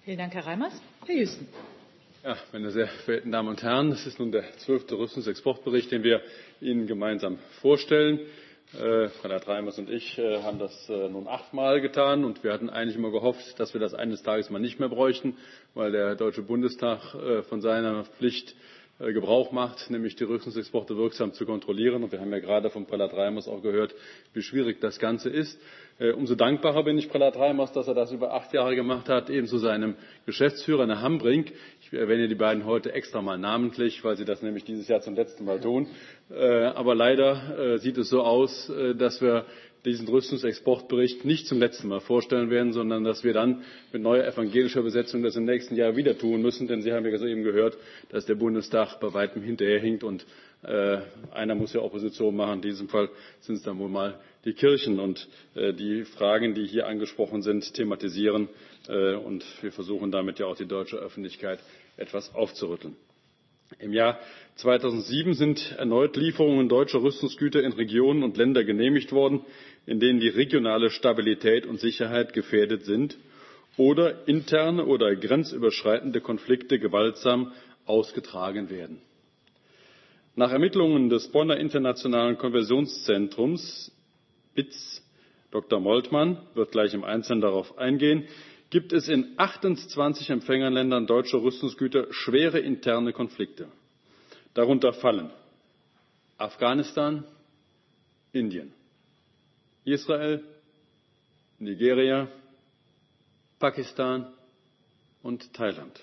Vielen Dank, Herr Reimers. Herr Hüsten. Ja, meine sehr verehrten Damen und Herren, das ist nun der 12. Rüstungsexportbericht, den wir Ihnen gemeinsam vorstellen. Reinhard Reimers und ich haben das nun 8-mal getan, und wir hatten eigentlich immer gehofft, dass wir das eines Tages mal nicht mehr bräuchten, weil der Deutsche Bundestag von seiner Pflicht Gebrauch macht, nämlich die Rüstungsexporte wirksam zu kontrollieren. Und wir haben ja gerade von Prelat Reimers auch gehört, wie schwierig das Ganze ist. Umso dankbarer bin ich Prelat Reimers, dass er das über 8 Jahre gemacht hat, ebenso seinem Geschäftsführer, Herrn Hambrink. Ich erwähne die beiden heute extra mal namentlich, weil sie das nämlich dieses Jahr zum letzten Mal tun. Aber leider sieht es so aus, dass wir diesen Rüstungsexportbericht nicht zum letzten Mal vorstellen werden, sondern dass wir dann mit neuer evangelischer Besetzung das im nächsten Jahr wieder tun müssen. Denn Sie haben ja soeben gehört, dass der Bundestag bei weitem hinterherhinkt, und einer muss ja Opposition machen. In diesem Fall sind es dann wohl mal die Kirchen, und die Fragen, die hier angesprochen sind, thematisieren. Und wir versuchen damit ja auch die deutsche Öffentlichkeit etwas aufzurütteln. Im Jahr 2007 sind erneut Lieferungen deutscher Rüstungsgüter in Regionen und Länder genehmigt worden, in denen die regionale Stabilität und Sicherheit gefährdet sind oder interne oder grenzüberschreitende Konflikte gewaltsam ausgetragen werden. Nach Ermittlungen des Bonner Internationalen Konversionszentrums BITS, Dr. Moltmann wird gleich im Einzelnen darauf eingehen, gibt es in 28 Empfängerländern deutscher Rüstungsgüter schwere interne Konflikte. Darunter fallen Afghanistan, Indien, Israel, Nigeria, Pakistan und Thailand.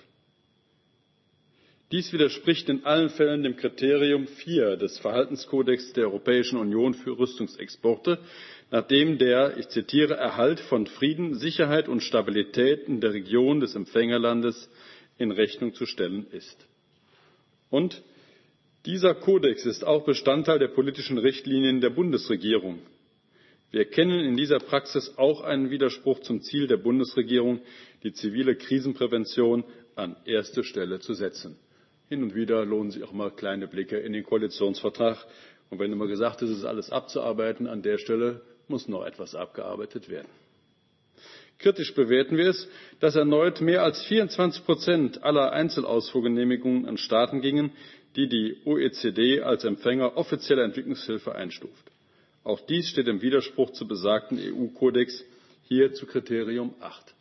Dies widerspricht in allen Fällen dem Kriterium 4 des Verhaltenskodex der Europäischen Union für Rüstungsexporte, nachdem der, ich zitiere, Erhalt von Frieden, Sicherheit und Stabilität in der Region des Empfängerlandes in Rechnung zu stellen ist. Und dieser Kodex ist auch Bestandteil der politischen Richtlinien der Bundesregierung. Wir erkennen in dieser Praxis auch einen Widerspruch zum Ziel der Bundesregierung, die zivile Krisenprävention an erste Stelle zu setzen. Hin und wieder lohnen sich auch mal kleine Blicke in den Koalitionsvertrag. Und wenn immer gesagt ist, es ist alles abzuarbeiten, an der Stelle muss noch etwas abgearbeitet werden. Kritisch bewerten wir es, dass erneut mehr als 24% aller Einzelausfuhrgenehmigungen an Staaten gingen, die die OECD als Empfänger offizieller Entwicklungshilfe einstuft. Auch dies steht im Widerspruch zu besagten EU-Kodex, hier zu Kriterium 8.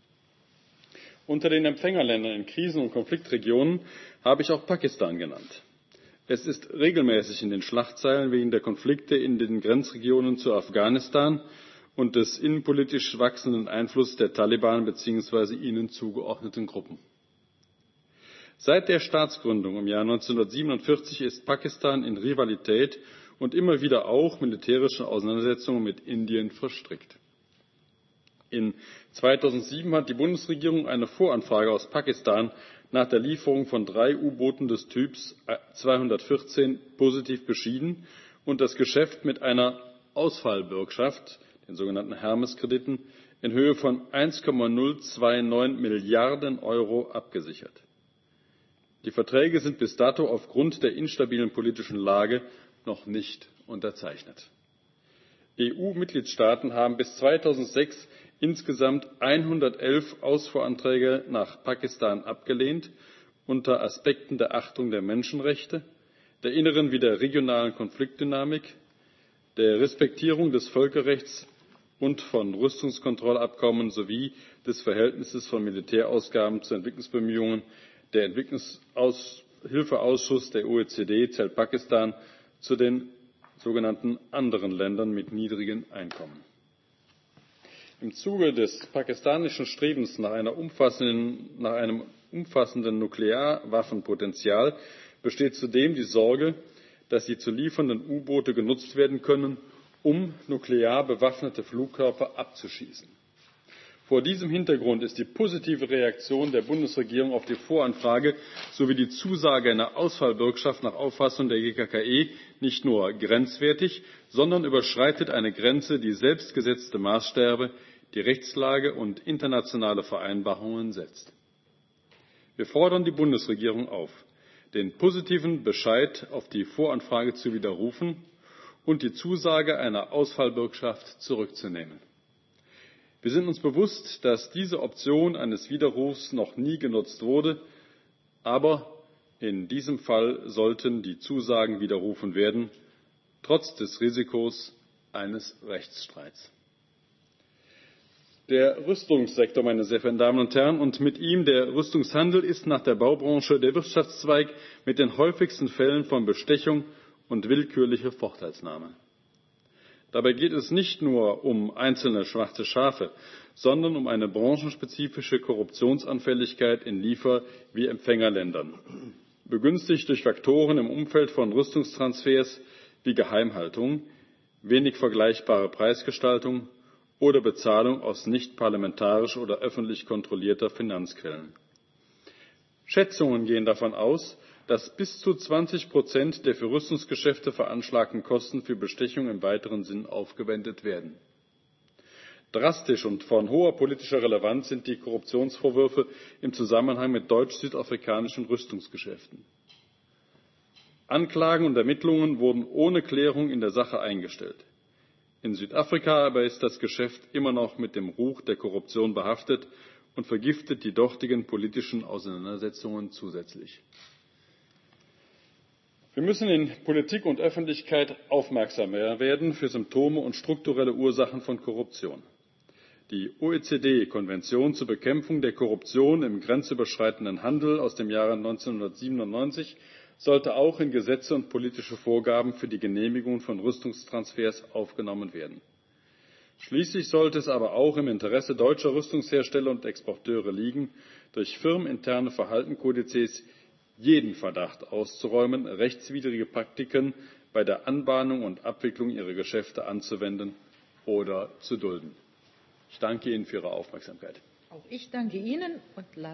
Unter den Empfängerländern in Krisen- und Konfliktregionen habe ich auch Pakistan genannt. Es ist regelmäßig in den Schlagzeilen wegen der Konflikte in den Grenzregionen zu Afghanistan und des innenpolitisch wachsenden Einflusses der Taliban bzw. ihnen zugeordneten Gruppen. Seit der Staatsgründung im Jahr 1947 ist Pakistan in Rivalität und immer wieder auch militärische Auseinandersetzungen mit Indien verstrickt. In 2007 hat die Bundesregierung eine Voranfrage aus Pakistan nach der Lieferung von 3 U-Booten des Typs 214 positiv beschieden und das Geschäft mit einer Ausfallbürgschaft, den sogenannten Hermes-Krediten, in Höhe von 1,029 Milliarden Euro abgesichert. Die Verträge sind bis dato aufgrund der instabilen politischen Lage noch nicht unterzeichnet. EU-Mitgliedstaaten haben bis 2006 insgesamt 111 Ausfuhranträge nach Pakistan abgelehnt, unter Aspekten der Achtung der Menschenrechte, der inneren wie der regionalen Konfliktdynamik, der Respektierung des Völkerrechts und von Rüstungskontrollabkommen sowie des Verhältnisses von Militärausgaben zu Entwicklungsbemühungen. Der Entwicklungshilfeausschuss der OECD zählt Pakistan zu den sogenannten anderen Ländern mit niedrigen Einkommen. Im Zuge des pakistanischen Strebens nach einem umfassenden Nuklearwaffenpotenzial besteht zudem die Sorge, dass die zu liefernden U-Boote genutzt werden können, um nuklear bewaffnete Flugkörper abzuschießen. Vor diesem Hintergrund ist die positive Reaktion der Bundesregierung auf die Voranfrage sowie die Zusage einer Ausfallbürgschaft nach Auffassung der GKKE nicht nur grenzwertig, sondern überschreitet eine Grenze, die selbstgesetzte Maßstäbe, die Rechtslage und internationale Vereinbarungen setzt. Wir fordern die Bundesregierung auf, den positiven Bescheid auf die Voranfrage zu widerrufen und die Zusage einer Ausfallbürgschaft zurückzunehmen. Wir sind uns bewusst, dass diese Option eines Widerrufs noch nie genutzt wurde, aber in diesem Fall sollten die Zusagen widerrufen werden, trotz des Risikos eines Rechtsstreits. Der Rüstungssektor, meine sehr verehrten Damen und Herren, und mit ihm der Rüstungshandel ist nach der Baubranche der Wirtschaftszweig mit den häufigsten Fällen von Bestechung und willkürlicher Vorteilsnahme. Dabei geht es nicht nur um einzelne schwarze Schafe, sondern um eine branchenspezifische Korruptionsanfälligkeit in Liefer- wie Empfängerländern, begünstigt durch Faktoren im Umfeld von Rüstungstransfers wie Geheimhaltung, wenig vergleichbare Preisgestaltung oder Bezahlung aus nicht parlamentarisch oder öffentlich kontrollierter Finanzquellen. Schätzungen gehen davon aus, dass bis zu 20% der für Rüstungsgeschäfte veranschlagten Kosten für Bestechung im weiteren Sinn aufgewendet werden. Drastisch und von hoher politischer Relevanz sind die Korruptionsvorwürfe im Zusammenhang mit deutsch-südafrikanischen Rüstungsgeschäften. Anklagen und Ermittlungen wurden ohne Klärung in der Sache eingestellt. In Südafrika aber ist das Geschäft immer noch mit dem Ruch der Korruption behaftet und vergiftet die dortigen politischen Auseinandersetzungen zusätzlich. Wir müssen in Politik und Öffentlichkeit aufmerksamer werden für Symptome und strukturelle Ursachen von Korruption. Die OECD-Konvention zur Bekämpfung der Korruption im grenzüberschreitenden Handel aus dem Jahre 1997 sollte auch in Gesetze und politische Vorgaben für die Genehmigung von Rüstungstransfers aufgenommen werden. Schließlich sollte es aber auch im Interesse deutscher Rüstungshersteller und Exporteure liegen, durch firmeninterne Verhaltenskodizes jeden Verdacht auszuräumen, rechtswidrige Praktiken bei der Anbahnung und Abwicklung ihrer Geschäfte anzuwenden oder zu dulden. Ich danke Ihnen für Ihre Aufmerksamkeit. Auch ich danke Ihnen und